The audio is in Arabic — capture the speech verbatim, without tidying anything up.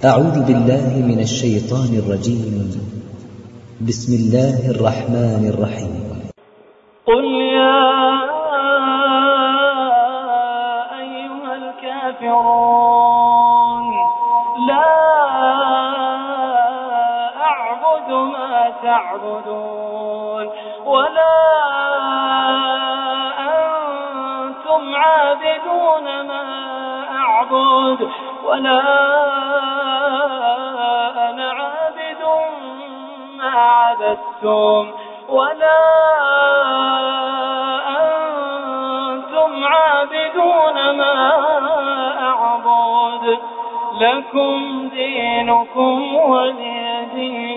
أعوذ بالله من الشيطان الرجيم. بسم الله الرحمن الرحيم. قل يا أيها الكافرون لا أعبد ما تعبدون ولا أنتم عابدون ما أعبد ولا أنا عابد ما عبدتم ولا أنتم عابدون ما أعبد لكم دينكم ولي دين.